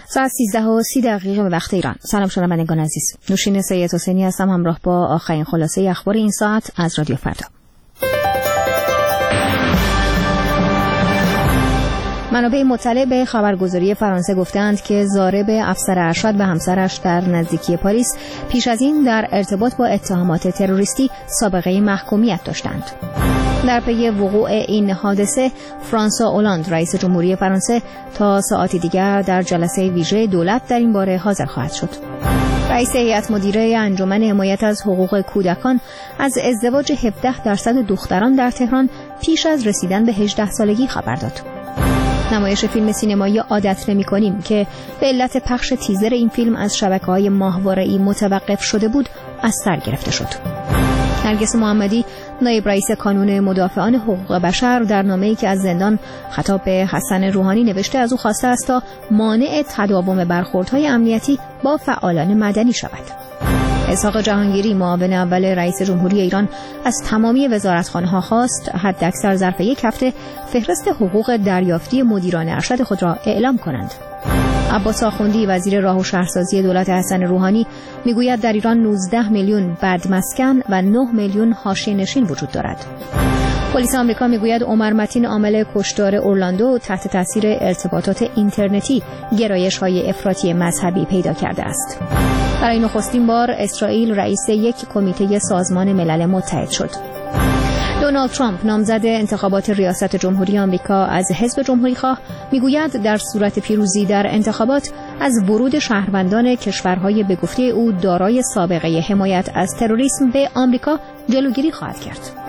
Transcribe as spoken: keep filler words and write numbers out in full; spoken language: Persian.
ساعت سیزده و سی دقیقه به وقت ایران. سلام شنوندگان عزیز. نوشین سید حسینی هستم، همراه با آخرین خلاصه اخبار این ساعت از رادیو فردا. منابع مطلع به خبرگزاری فرانسه گفتند که ضارب افسر ارشد و همسرش در نزدیکی پاریس پیش از این در ارتباط با اتهامات تروریستی سابقه محکومیت داشتند. در پی وقوع این حادثه، فرانسوا اولاند رئیس جمهوری فرانسه تا ساعتی دیگر در جلسه ویژه دولت در این باره حاضر خواهد شد. رئیس هیئت مدیره انجمن حمایت از حقوق کودکان از ازدواج هفده درصد دختران در تهران پیش از رسیدن به هجده سالگی خبر داد. نمایش فیلم سینمایی عادت نمی‌کنیم که به علت پخش تیزر این فیلم از شبکه‌های ماهواره‌ای متوقف شده بود از سر گرفته شد. نرگس محمدی نایب رئیس کانون مدافعان حقوق بشر در نامه‌ای که از زندان خطاب به حسن روحانی نوشته از او خواسته است تا مانع تداوم برخوردهای امنیتی با فعالان مدنی شود. اسحاق جهانگیری معاون اول رئیس جمهوری ایران از تمامی وزارتخانه‌ها خواست حداکثر ظرف یک هفته فهرست حقوق دریافتی مدیران ارشد خود را اعلام کنند. عباس آخوندی وزیر راه و شهرسازی دولت حسن روحانی میگوید در ایران نوزده میلیون بدمسکن و نه میلیون حاشیه‌نشین وجود دارد. پلیس آمریکا میگوید عمر متین عامل کشتار اورلاندو تحت تاثیر ارتباطات اینترنتی گرایش‌های افراطی مذهبی پیدا کرده است. برای نخستین بار اسرائیل رئیس یک کمیته سازمان ملل متحد شد. دونالد ترامپ نامزد انتخابات ریاست جمهوری آمریکا از حزب جمهوری‌خواه میگوید در صورت پیروزی در انتخابات از ورود شهروندان کشورهای به گفته او دارای سابقه حمایت از تروریسم به آمریکا جلوگیری خواهد کرد.